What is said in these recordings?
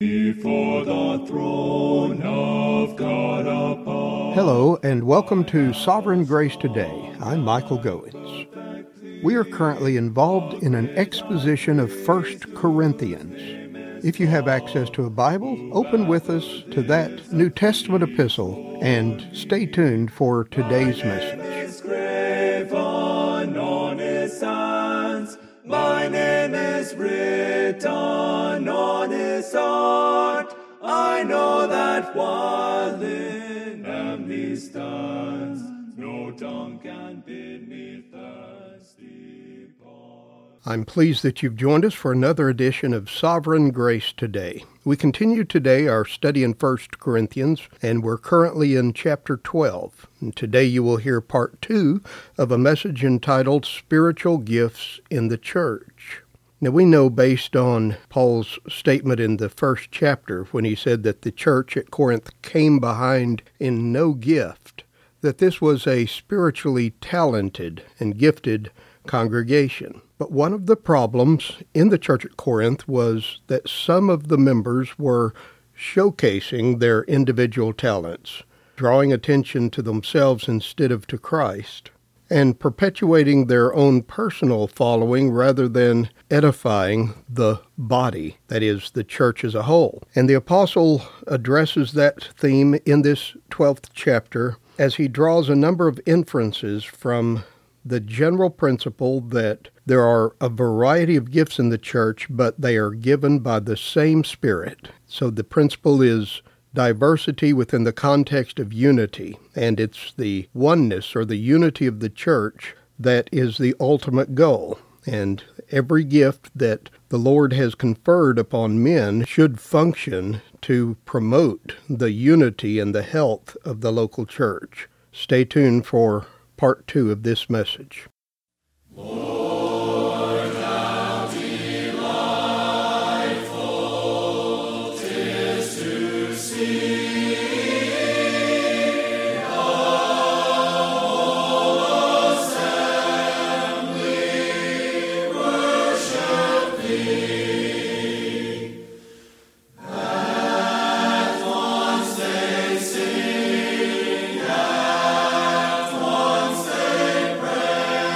Before the throne of God above. Hello, and welcome to Sovereign Grace Today. I'm Michael Goins. We are currently involved in an exposition of 1 Corinthians. If you have access to a Bible, open with us to that New Testament epistle and stay tuned for today's message. My name is written on his heart. I know that while in him he stands, no tongue can bid me thirsty part. I'm pleased that you've joined us for another edition of Sovereign Grace Today. We continue today our study in 1 Corinthians, and we're currently in chapter 12. And today you will hear part 2 of a message entitled Spiritual Gifts in the Church. Now we know, based on Paul's statement in the first chapter when he said that the church at Corinth came behind in no gift, that this was a spiritually talented and gifted congregation. But one of the problems in the church at Corinth was that some of the members were showcasing their individual talents, drawing attention to themselves instead of to Christ, and perpetuating their own personal following rather than edifying the body, that is, the church as a whole. And the apostle addresses that theme in this 12th chapter as he draws a number of inferences from the general principle that there are a variety of gifts in the church, but they are given by the same Spirit. So the principle is diversity within the context of unity, and it's the oneness or the unity of the church that is the ultimate goal. And every gift that the Lord has conferred upon men should function to promote the unity and the health of the local church. Stay tuned for part 2 of this message. Lord, how delightful 'tis to see the whole assembly worship thee. At once they sing, at once they pray.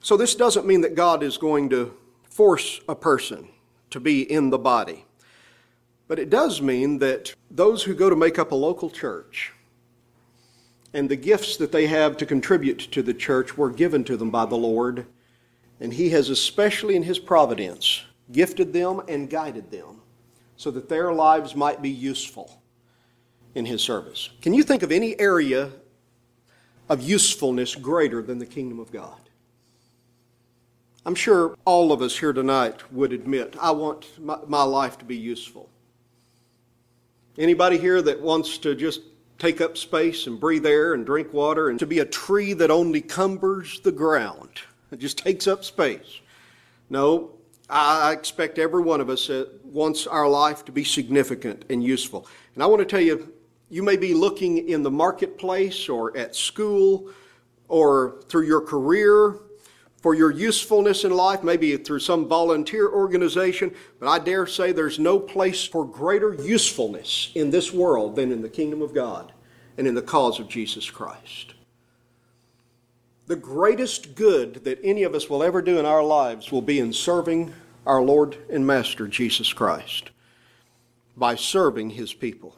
So this doesn't mean that God is going to force a person to be in the body. But it does mean that those who go to make up a local church and the gifts that they have to contribute to the church were given to them by the Lord. And He has, especially in His providence, gifted them and guided them so that their lives might be useful in His service. Can you think of any area of usefulness greater than the kingdom of God? I'm sure all of us here tonight would admit, I want my life to be useful. Anybody here that wants to just take up space and breathe air and drink water and to be a tree that only cumbers the ground? It just takes up space. No, I expect every one of us that wants our life to be significant and useful. And I want to tell you, you may be looking in the marketplace or at school or through your career for your usefulness in life, maybe through some volunteer organization, but I dare say there's no place for greater usefulness in this world than in the kingdom of God and in the cause of Jesus Christ. The greatest good that any of us will ever do in our lives will be in serving our Lord and Master Jesus Christ, by serving His people.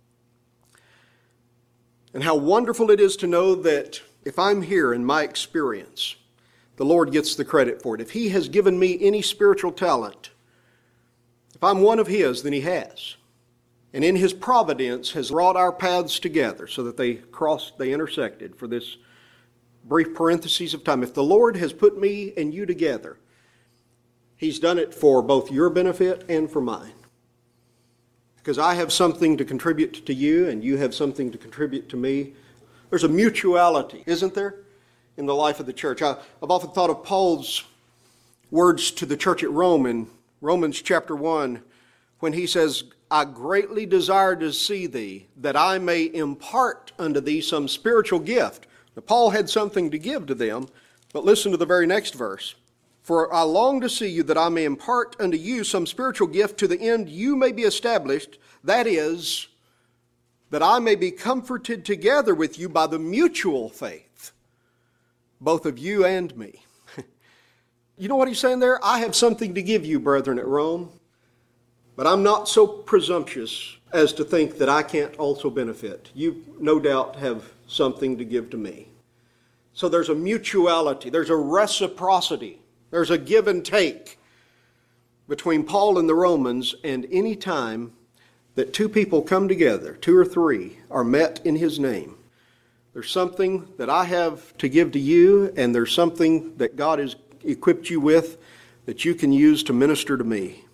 And how wonderful it is to know that if I'm here in my experience, the Lord gets the credit for it. If He has given me any spiritual talent, if I'm one of His, then He has. And in His providence has brought our paths together so that they intersected for this brief parenthesis of time. If the Lord has put me and you together, He's done it for both your benefit and for mine. Because I have something to contribute to you and you have something to contribute to me. There's a mutuality, isn't there, in the life of the church? I've often thought of Paul's words to the church at Rome in Romans chapter 1 when he says, I greatly desire to see thee, that I may impart unto thee some spiritual gift. Now, Paul had something to give to them, but listen to the very next verse. For I long to see you, that I may impart unto you some spiritual gift, to the end you may be established, that is, that I may be comforted together with you by the mutual faith, both of you and me. You know what he's saying there? I have something to give you, brethren at Rome, but I'm not so presumptuous as to think that I can't also benefit. You no doubt have something to give to me. So there's a mutuality, there's a reciprocity, there's a give and take between Paul and the Romans, and any time that two people come together, two or three are met in his name, there's something that I have to give to you, and there's something that God has equipped you with that you can use to minister to me.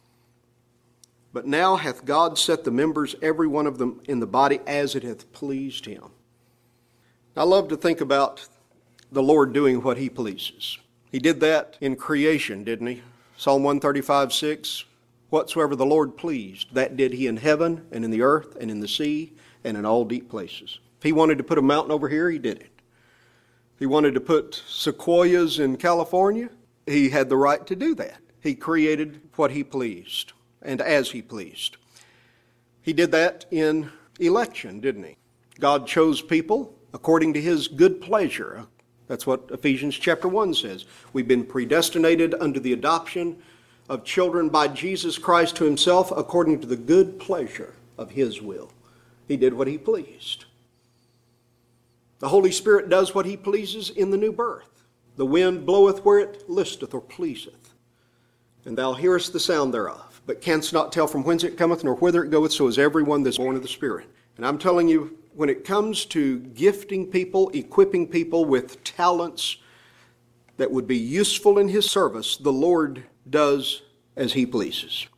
But now hath God set the members, every one of them, in the body as it hath pleased Him. I love to think about the Lord doing what He pleases. He did that in creation, didn't He? Psalm 135:6, whatsoever the Lord pleased, that did He in heaven and in the earth and in the sea and in all deep places. If He wanted to put a mountain over here, He did it. If He wanted to put sequoias in California, He had the right to do that. He created what He pleased and as He pleased. He did that in election, didn't He? God chose people according to His good pleasure. That's what Ephesians chapter 1 says. We've been predestinated unto the adoption of children by Jesus Christ to Himself according to the good pleasure of His will. He did what He pleased. The Holy Spirit does what He pleases in the new birth. The wind bloweth where it listeth or pleaseth, and thou hearest the sound thereof, but canst not tell from whence it cometh, nor whither it goeth, so is everyone that's born of the Spirit. And I'm telling you, when it comes to gifting people, equipping people with talents that would be useful in His service, the Lord does as He pleases.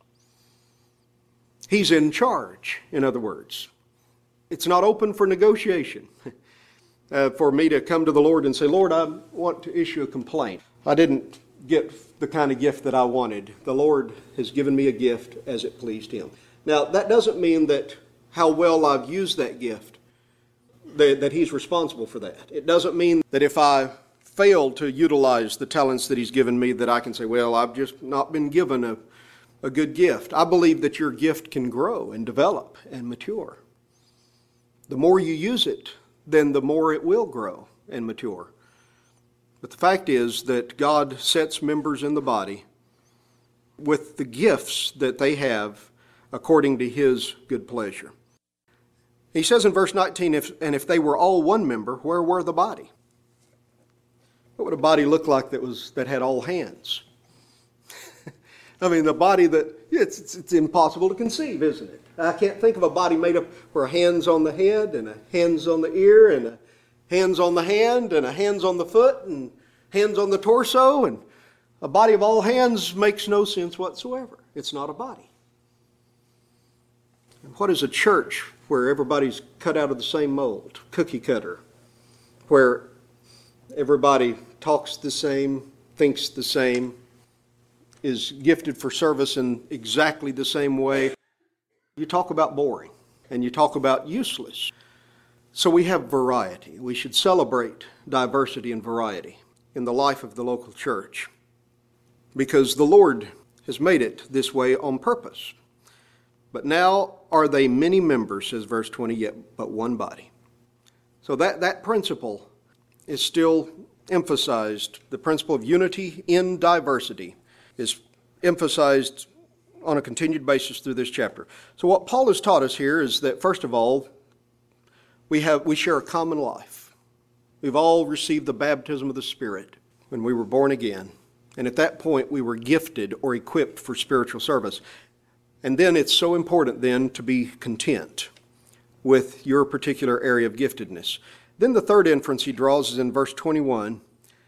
He's in charge, in other words. It's not open for negotiation. For me to come to the Lord and say, Lord, I want to issue a complaint. I didn't get the kind of gift that I wanted. The Lord has given me a gift as it pleased Him. Now, that doesn't mean that how well I've used that gift, that He's responsible for that. It doesn't mean that if I fail to utilize the talents that He's given me, that I can say, well, I've just not been given a good gift. I believe that your gift can grow and develop and mature. The more you use it, then the more it will grow and mature. But the fact is that God sets members in the body with the gifts that they have according to His good pleasure. He says in verse 19, if they were all one member, where were the body? What would a body look like that had all hands? I mean, the body it's impossible to conceive, isn't it? I can't think of a body made up where a hand's on the head and a hand's on the ear and a hands on the hand and a hands on the foot and hands on the torso, and a body of all hands makes no sense whatsoever. It's not a body. And what is a church where everybody's cut out of the same mold, cookie cutter, where everybody talks the same, thinks the same, is gifted for service in exactly the same way? You talk about boring, and you talk about useless. So we have variety. We should celebrate diversity and variety in the life of the local church, because the Lord has made it this way on purpose. But now are they many members, says verse 20, yet but one body. So that principle is still emphasized. The principle of unity in diversity is emphasized on a continued basis through this chapter. So what Paul has taught us here is that, first of all, we share a common life. We've all received the baptism of the Spirit when we were born again. And at that point, we were gifted or equipped for spiritual service. And then it's so important then to be content with your particular area of giftedness. Then the third inference he draws is in verse 21.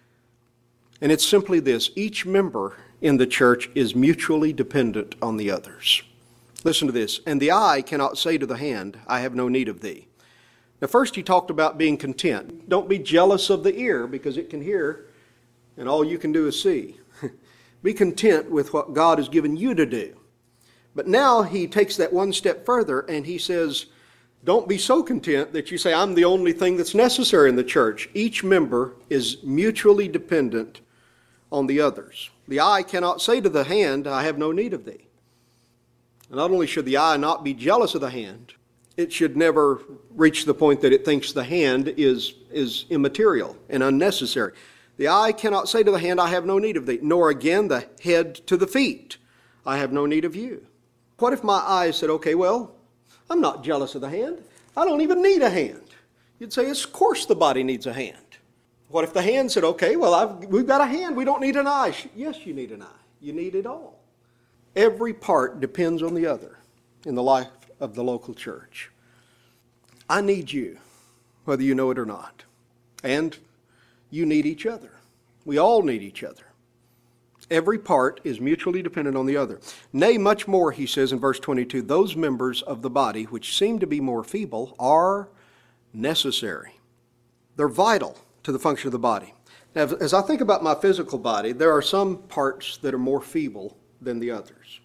And it's simply this: each member in the church is mutually dependent on the others. Listen to this. And the eye cannot say to the hand, I have no need of thee. Now first he talked about being content. Don't be jealous of the ear, because it can hear and all you can do is see. Be content with what God has given you to do. But now he takes that one step further and he says, don't be so content that you say, I'm the only thing that's necessary in the church. Each member is mutually dependent on the others. The eye cannot say to the hand, I have no need of thee. And not only should the eye not be jealous of the hand, it should never reach the point that it thinks the hand is immaterial and unnecessary. The eye cannot say to the hand, I have no need of thee, nor again the head to the feet, I have no need of you. What if my eye said, okay, well, I'm not jealous of the hand. I don't even need a hand. You'd say, of course the body needs a hand. What if the hand said, okay, well, we've got a hand. We don't need an eye. Yes, you need an eye. You need it all. Every part depends on the other in the life of the local church. I need you, whether you know it or not. And you need each other. We all need each other. Every part is mutually dependent on the other. Nay, much more, he says in verse 22, those members of the body which seem to be more feeble are necessary. They're vital to the function of the body. Now, as I think about my physical body, there are some parts that are more feeble than the others.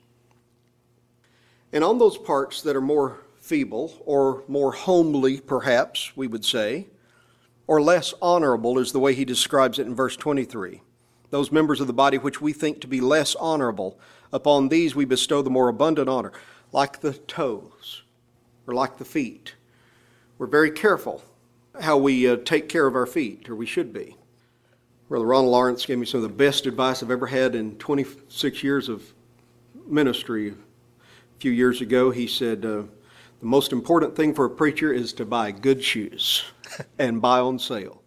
And on those parts that are more feeble, or more homely, perhaps, we would say, or less honorable is the way he describes it in verse 23. Those members of the body which we think to be less honorable, upon these we bestow the more abundant honor, like the toes or like the feet. We're very careful how we take care of our feet, or we should be. Brother Ronald Lawrence gave me some of the best advice I've ever had in 26 years of ministry. A few years ago, he said, the most important thing for a preacher is to buy good shoes and buy on sale.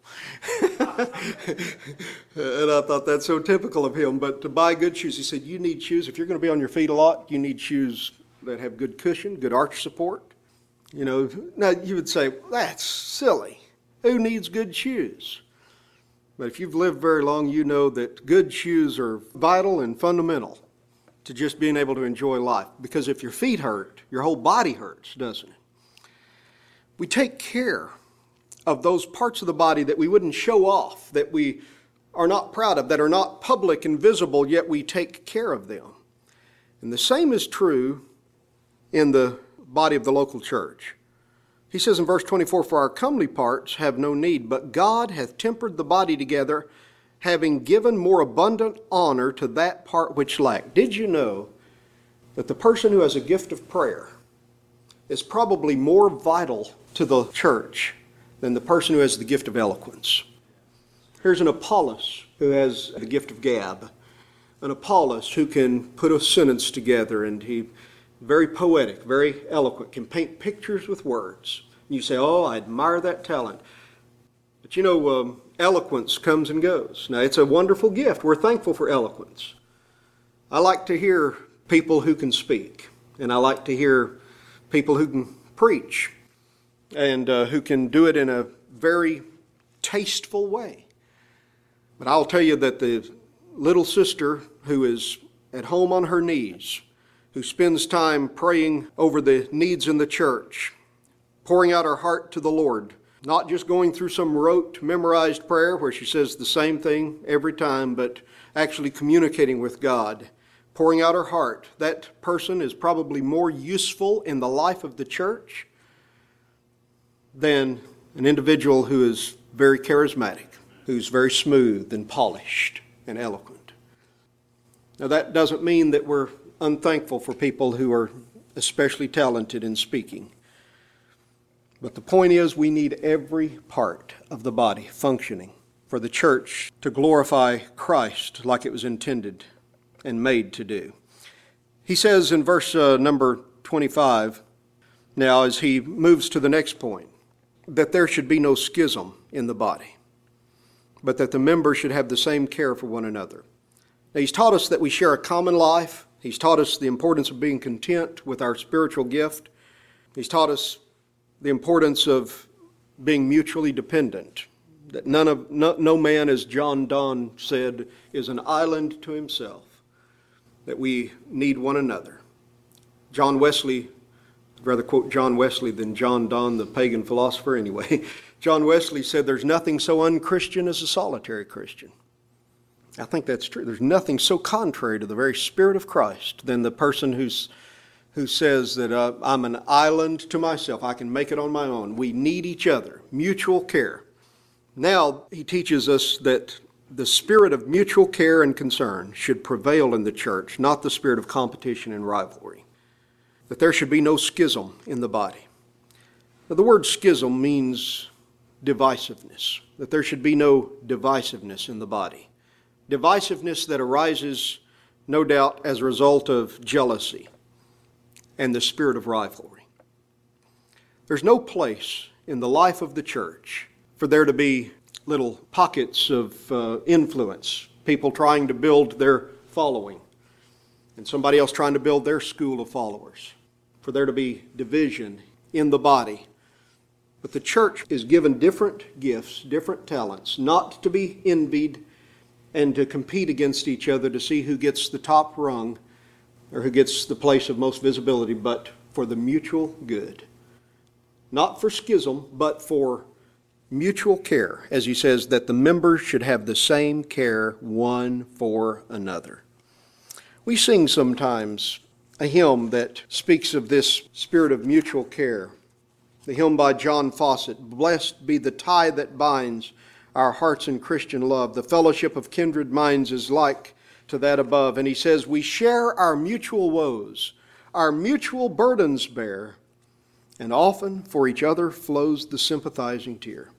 And I thought that's so typical of him. But to buy good shoes, he said, you need shoes. If you're going to be on your feet a lot, you need shoes that have good cushion, good arch support. You know, now you would say, that's silly. Who needs good shoes? But if you've lived very long, you know that good shoes are vital and fundamental to just being able to enjoy life. Because if your feet hurt, your whole body hurts, doesn't it? We take care of those parts of the body that we wouldn't show off, that we are not proud of, that are not public and visible, yet we take care of them. And the same is true in the body of the local church. He says in verse 24, for our comely parts have no need, but God hath tempered the body together, having given more abundant honor to that part which lacked. Did you know that the person who has a gift of prayer is probably more vital to the church than the person who has the gift of eloquence? Here's an Apollos who has the gift of gab. An Apollos who can put a sentence together, and he very poetic, very eloquent, can paint pictures with words. And you say, oh, I admire that talent. But you know, eloquence comes and goes. Now, it's a wonderful gift. We're thankful for eloquence. I like to hear people who can speak, and I like to hear people who can preach, and who can do it in a very tasteful way. But I'll tell you that the little sister who is at home on her knees, who spends time praying over the needs in the church, pouring out her heart to the Lord, not just going through some rote, memorized prayer where she says the same thing every time, but actually communicating with God, pouring out her heart. That person is probably more useful in the life of the church than an individual who is very charismatic, who's very smooth and polished and eloquent. Now, that doesn't mean that we're unthankful for people who are especially talented in speaking. But the point is, we need every part of the body functioning for the church to glorify Christ like it was intended and made to do. He says in verse number 25, now as he moves to the next point, that there should be no schism in the body, but that the members should have the same care for one another. Now, he's taught us that we share a common life. He's taught us the importance of being content with our spiritual gift. He's taught us the importance of being mutually dependent, that no man, as John Donne said, is an island to himself, that we need one another. John Wesley, I'd rather quote John Wesley than John Donne, the pagan philosopher anyway. John Wesley said there's nothing so unchristian as a solitary Christian. I think that's true. There's nothing so contrary to the very Spirit of Christ than the person who says that I'm an island to myself. I can make it on my own. We need each other. Mutual care. Now he teaches us that the spirit of mutual care and concern should prevail in the church, not the spirit of competition and rivalry. That there should be no schism in the body. Now, the word schism means divisiveness. That there should be no divisiveness in the body. Divisiveness that arises, no doubt, as a result of jealousy and the spirit of rivalry. There's no place in the life of the church for there to be little pockets of influence, people trying to build their following, and somebody else trying to build their school of followers, for there to be division in the body. But the church is given different gifts, different talents, not to be envied and to compete against each other to see who gets the top rung or who gets the place of most visibility, but for the mutual good. Not for schism, but for mutual care, as he says, that the members should have the same care one for another. We sing sometimes a hymn that speaks of this spirit of mutual care. The hymn by John Fawcett, "Blessed be the tie that binds our hearts in Christian love. The fellowship of kindred minds is like to that above." And he says, we share our mutual woes, our mutual burdens bear, and often for each other flows the sympathizing tear.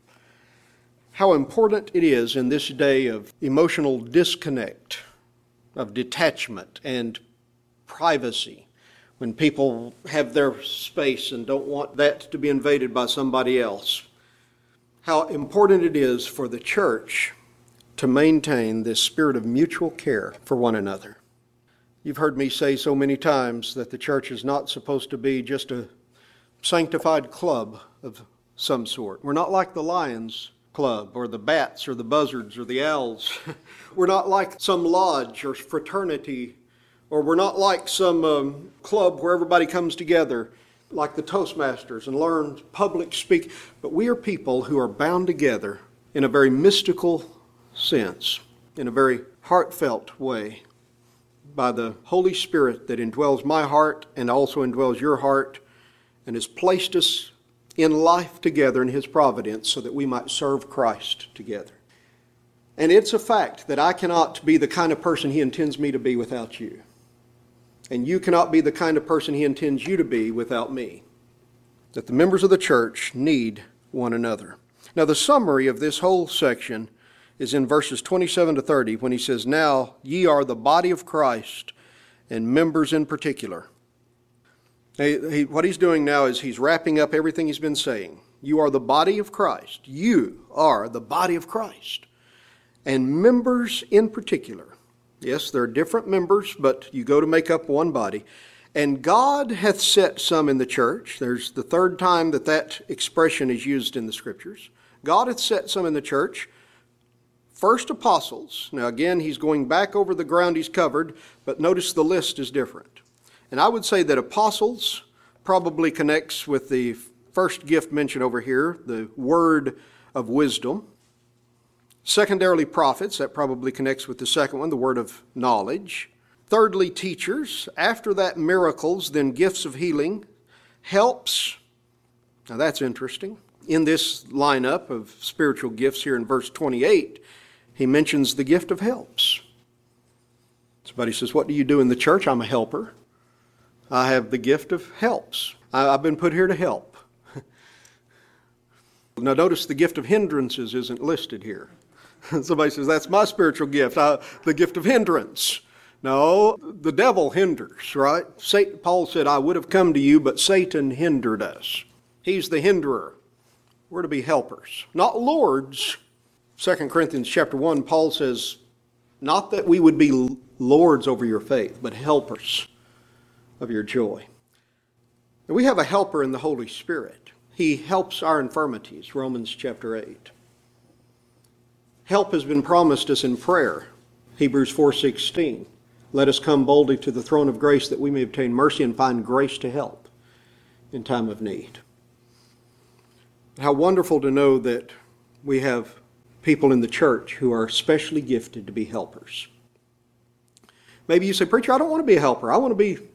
How important it is in this day of emotional disconnect, of detachment and privacy, when people have their space and don't want that to be invaded by somebody else. How important it is for the church to maintain this spirit of mutual care for one another. You've heard me say so many times that the church is not supposed to be just a sanctified club of some sort. We're not like the Lions Club or the Bats or the Buzzards or the Owls. We're not like some lodge or fraternity, or we're not like some club where everybody comes together like the Toastmasters and learn public speak. But we are people who are bound together in a very mystical sense, in a very heartfelt way, by the Holy Spirit that indwells my heart and also indwells your heart and has placed us in life together in His providence so that we might serve Christ together. And it's a fact that I cannot be the kind of person He intends me to be without you. And you cannot be the kind of person He intends you to be without me. That the members of the church need one another. Now, the summary of this whole section is in verses 27 to 30 when he says, "Now ye are the body of Christ, and members in particular." What he's doing now is he's wrapping up everything he's been saying. You are the body of Christ. You are the body of Christ. And members in particular. Yes, there are different members, but you go to make up one body. And God hath set some in the church. There's the third time that expression is used in the Scriptures. God hath set some in the church. First, apostles. Now again, he's going back over the ground he's covered, but notice the list is different. And I would say that apostles probably connects with the first gift mentioned over here, the word of wisdom. Secondarily, prophets. That probably connects with the second one, the word of knowledge. Thirdly, teachers. After that, miracles, then gifts of healing, helps. Now that's interesting. In this lineup of spiritual gifts here in verse 28, he mentions the gift of helps. Somebody says, "What do you do in the church?" "I'm a helper. I have the gift of helps. I've been put here to help." Now notice the gift of hindrances isn't listed here. Somebody says, "That's my spiritual gift, the gift of hindrance." No, the devil hinders, right? Paul said, "I would have come to you, but Satan hindered us." He's the hinderer. We're to be helpers, not lords. 2 Corinthians chapter 1, Paul says, not that we would be lords over your faith, but helpers of your joy. And we have a helper in the Holy Spirit. He helps our infirmities, Romans chapter 8. Help has been promised us in prayer, Hebrews 4:16. Let us come boldly to the throne of grace that we may obtain mercy and find grace to help in time of need. How wonderful to know that we have people in the church who are specially gifted to be helpers. Maybe you say, "Preacher, I don't want to be a helper. I want to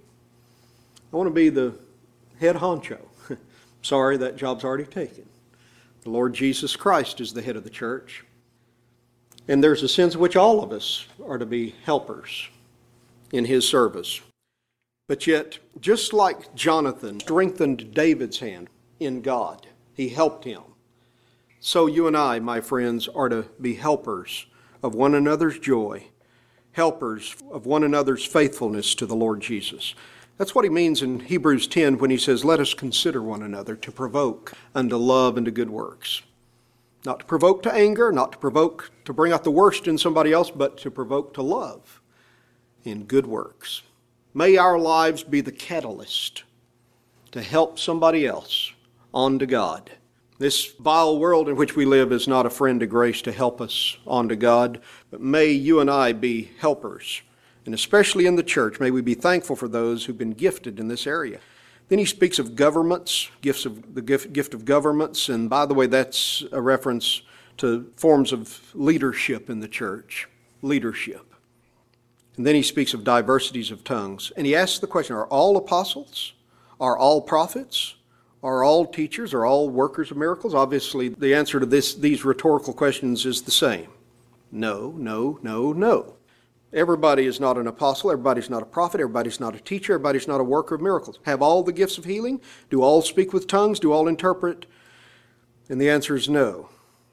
be the head honcho." Sorry, that job's already taken. The Lord Jesus Christ is the head of the church. And there's a sense in which all of us are to be helpers in his service. But yet, just like Jonathan strengthened David's hand in God, he helped him. So you and I, my friends, are to be helpers of one another's joy, helpers of one another's faithfulness to the Lord Jesus. That's what he means in Hebrews 10 when he says, "Let us consider one another to provoke unto love and to good works." Not to provoke to anger, not to provoke to bring out the worst in somebody else, but to provoke to love in good works. May our lives be the catalyst to help somebody else on to God. This vile world in which we live is not a friend to grace to help us on to God, but may you and I be helpers. And especially in the church, may we be thankful for those who've been gifted in this area. Then he speaks of governments, the gift of governments, and by the way, that's a reference to forms of leadership in the church, leadership. And then he speaks of diversities of tongues. And he asks the question, are all apostles? Are all prophets? Are all teachers? Are all workers of miracles? Obviously, the answer to these rhetorical questions is the same. No, no, no, no. Everybody is not an apostle. Everybody's not a prophet. Everybody's not a teacher. Everybody's not a worker of miracles. Have all the gifts of healing? Do all speak with tongues? Do all interpret? And the answer is no.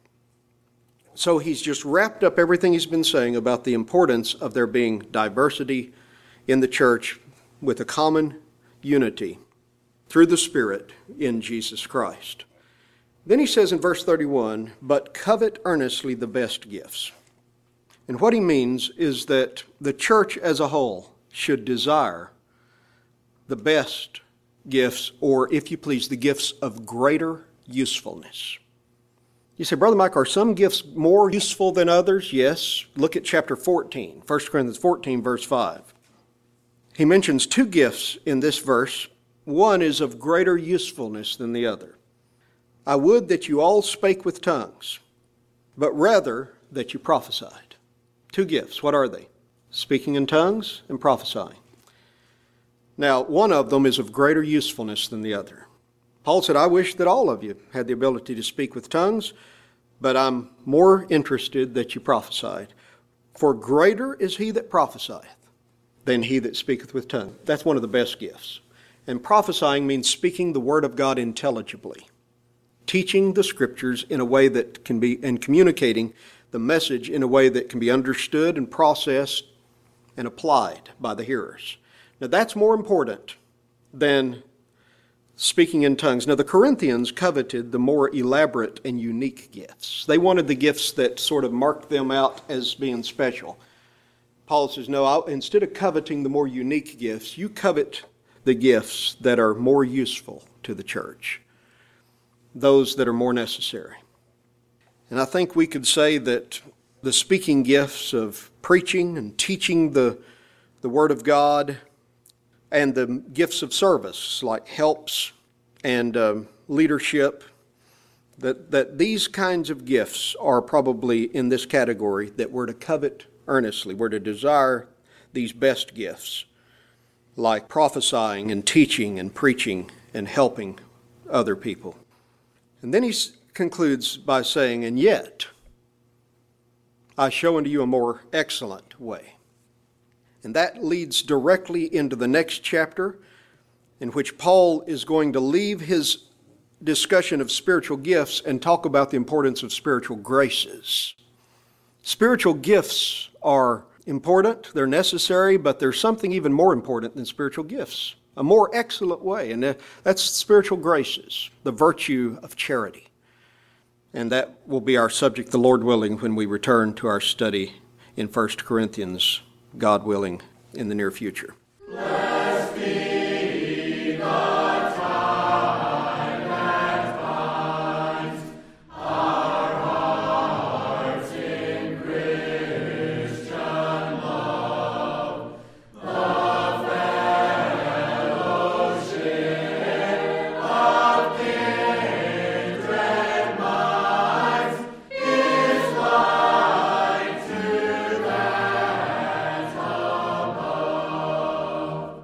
So he's just wrapped up everything he's been saying about the importance of there being diversity in the church with a common unity through the Spirit in Jesus Christ. Then he says in verse 31, "But covet earnestly the best gifts." And what he means is that the church as a whole should desire the best gifts, or if you please, the gifts of greater usefulness. You say, Brother Mike, are some gifts more useful than others? Yes. Look at chapter 14, 1 Corinthians 14, verse 5. He mentions two gifts in this verse. One is of greater usefulness than the other. "I would that you all spake with tongues, but rather that you prophesied." Two gifts. What are they? Speaking in tongues and prophesying. Now, one of them is of greater usefulness than the other. Paul said, "I wish that all of you had the ability to speak with tongues, but I'm more interested that you prophesied. For greater is he that prophesieth than he that speaketh with tongues." That's one of the best gifts. And prophesying means speaking the word of God intelligibly, teaching the scriptures in a way that can be, and communicating the message in a way that can be understood and processed and applied by the hearers. Now that's more important than speaking in tongues. Now the Corinthians coveted the more elaborate and unique gifts. They wanted the gifts that sort of marked them out as being special. Paul says, no, instead of coveting the more unique gifts, you covet the gifts that are more useful to the church, those that are more necessary. And I think we could say that the speaking gifts of preaching and teaching the Word of God and the gifts of service like helps and leadership, that these kinds of gifts are probably in this category that we're to covet earnestly. We're to desire these best gifts like prophesying and teaching and preaching and helping other people. And then he concludes by saying, and yet I show unto you a more excellent way. And that leads directly into the next chapter, in which Paul is going to leave his discussion of spiritual gifts and talk about the importance of spiritual graces. Spiritual gifts are important, they're necessary, but there's something even more important than spiritual gifts, a more excellent way, and that's spiritual graces, the virtue of charity. And that will be our subject, the Lord willing, when we return to our study in 1 Corinthians, God willing, in the near future. Blessed be the time that binds our hearts in Christian love, the fellowship of kindred minds is like to that above.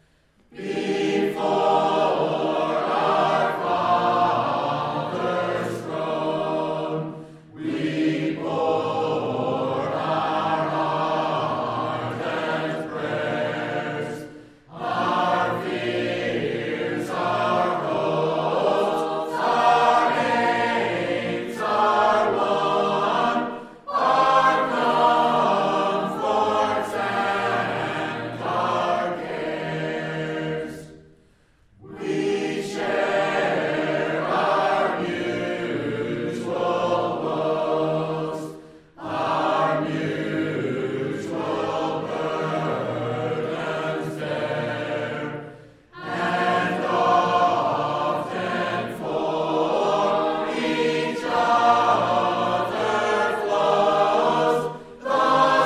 Before our Father's throne, we pour our heart and prayers, our fears, our hopes, our aims, our one, our comforts and our cares. We share our mutual woes, our mutual burdens bear, and often for each other flows the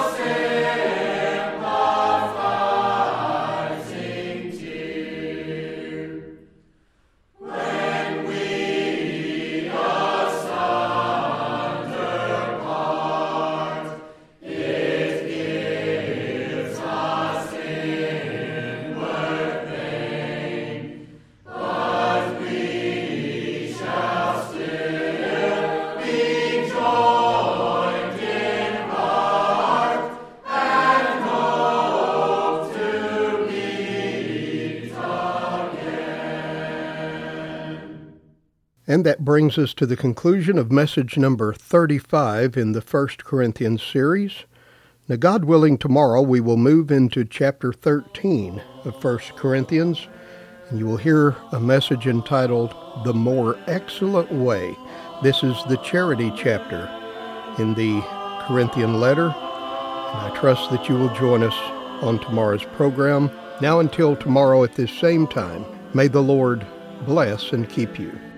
sympathizing tear. When we asunder part, it gives us inward pain, but we shall still be joined in heart and hope to meet again. And that brings us to the conclusion of message number 35 in the 1 Corinthians series. Now, God willing, tomorrow we will move into chapter 13 of 1 Corinthians, and you will hear a message entitled, The More Excellent Way. This is the charity chapter in the Corinthian letter, and I trust that you will join us on tomorrow's program. Now until tomorrow at this same time, may the Lord bless and keep you.